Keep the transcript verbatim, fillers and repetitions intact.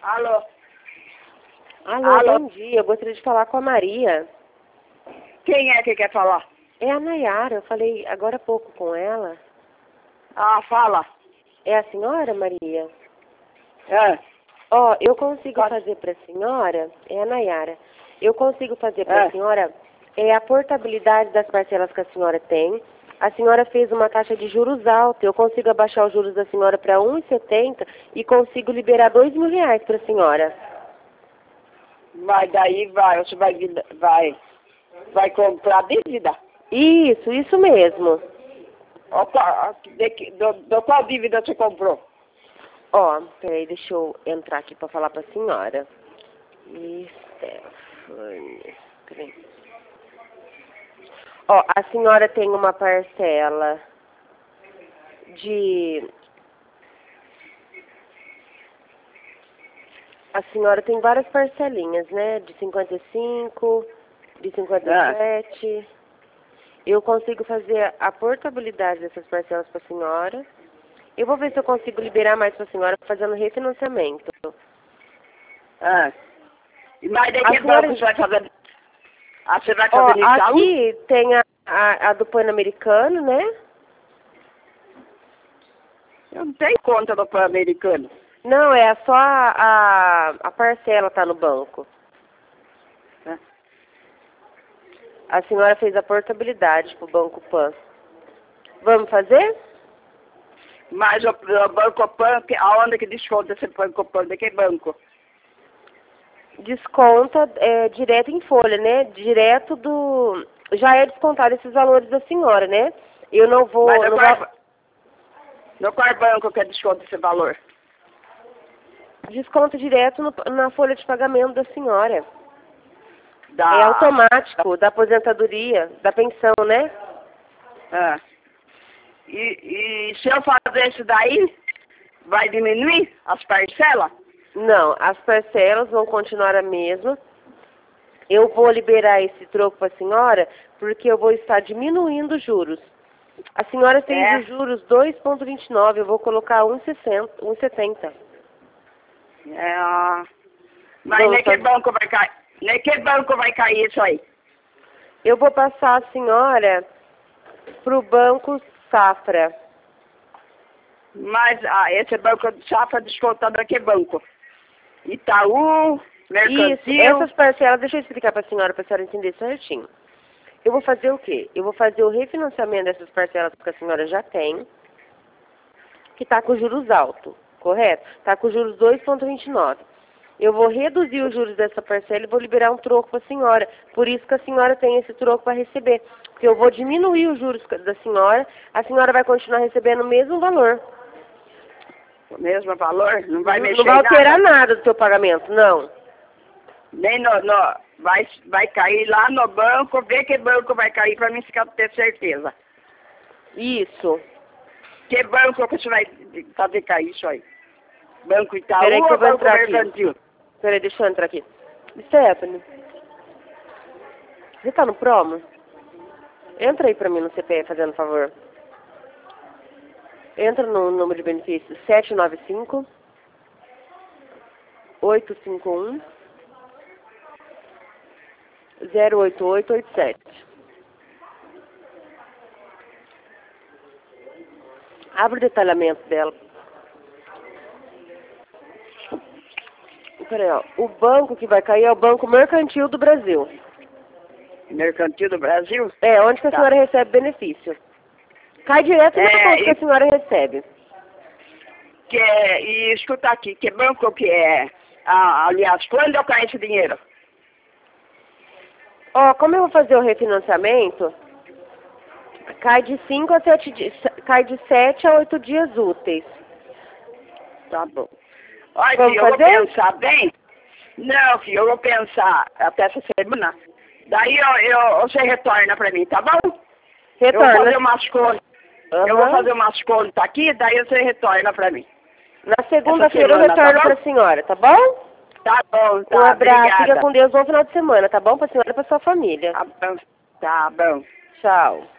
Alô? Alô, Alô? bom dia. Eu gostaria de falar com a Maria. Quem é que quer falar? É a Nayara. Eu falei agora há pouco com ela. Ah, fala. É a senhora, Maria? É. Ó, eu consigo Pode. fazer para a senhora... É a Nayara. Eu consigo fazer para a É. senhora é a portabilidade das parcelas que a senhora tem. A senhora fez uma taxa de juros alta. Eu consigo abaixar os juros da senhora para um vírgula setenta e consigo liberar dois mil reais para a senhora. Mas daí vai, você vai, vir- vai, vai comprar dívida? Isso, isso mesmo. Ó, qual- de, que- do, do qual dívida você comprou? Ó, peraí, deixa eu entrar aqui para falar para a senhora. Stephanie. Peraí. Ó, a senhora tem uma parcela de... A senhora tem várias parcelinhas, né? De cinquenta e cinco, de cinquenta e sete. Eu consigo fazer a portabilidade dessas parcelas para a senhora. Eu vou ver se eu consigo liberar mais para a senhora fazendo refinanciamento. É. E mas daí A que senhora- banco você vai fazer? Ah, você vai Ó, fazer no Itaú? aqui tem a, a, a do Pan-Americano, né? Eu não tenho conta do Pan-Americano. Não, é só a, a, a parcela tá no banco. É. A senhora fez a portabilidade pro Banco Pan. Vamos fazer? Mas o, o Banco Pan, que- aonde que desconta esse Banco Pan? De que banco? Desconta é, direto em folha, né? Direto do... Já é descontado esses valores da senhora, né? Eu não vou... Mas no Não qual, vou... no qual banco que desconta esse valor? Desconto direto no- na folha de pagamento da senhora. Da, É automático, da aposentadoria, da pensão, né? É. E, e se eu fazer isso daí, vai diminuir as parcelas? Não, as parcelas vão continuar a mesma. Eu vou liberar esse troco para a senhora, porque eu vou estar diminuindo os juros. A senhora fez É. os juros dois vírgula vinte e nove, eu vou colocar um vírgula setenta. É, ah, mas Vamos nem que fazer- banco vai cair? Nem que banco vai cair isso aí? Eu vou passar a senhora para o Banco Safra. Mas ah, esse banco de safra descontado a que banco? Itaú, Isso, Mercantil. essas parcelas, deixa eu explicar para a senhora, para a senhora entender certinho. Eu vou fazer o quê? Eu vou fazer o refinanciamento dessas parcelas que a senhora já tem, que está com juros altos, correto? Está com juros dois vírgula vinte e nove. Eu vou reduzir os juros dessa parcela e vou liberar um troco para a senhora. Por isso que a senhora tem esse troco para receber. Porque eu vou diminuir os juros da senhora, a senhora vai continuar recebendo o mesmo valor. O mesmo valor? Não vai não, mexer não vai em alterar nada? nada do seu pagamento, não. Nem no, no, vai, vai cair lá no banco, vê que banco vai cair para mim ficar ter certeza. Isso. Que banco que você vai fazer cair isso aí? Banco Itaú Peraí que eu ou vou Banco entrar aqui. Mercantil? Peraí, deixa eu entrar aqui. Stephanie, você tá no promo? Entra aí pra mim no C P F, fazendo favor. Entra no número de benefícios sete nove cinco, oito cinco um, zero oito oito oito sete. Abre o detalhamento dela. Peraí, ó. O banco que vai cair é o Banco Mercantil do Brasil. Mercantil do Brasil? É, onde que a Tá. senhora recebe benefício. Cai direto na É, conta que e- a senhora recebe. Que é, e escuta aqui, que banco que é? Ah, aliás, quando eu caio esse dinheiro? Ó, como eu vou fazer o refinanciamento, cai de cinco a sete dias, cai de sete a oito dias úteis. Tá bom. Olha, Vamos filho, eu vou fazer? pensar bem. Não, filho, eu vou pensar até essa semana. Daí eu, eu, você retorna pra mim, tá bom? Eu vou Retorna. fazer umas contas. Eu vou Aham. fazer umas contas aqui, daí você retorna pra mim. Na segunda-feira eu semana, tá retorno bom? pra senhora, tá bom? Tá bom, tá, Um abraço, fica obrigada. com Deus, bom final de semana, tá bom? Pra senhora e pra sua família. Tá bom, tá bom. Tchau.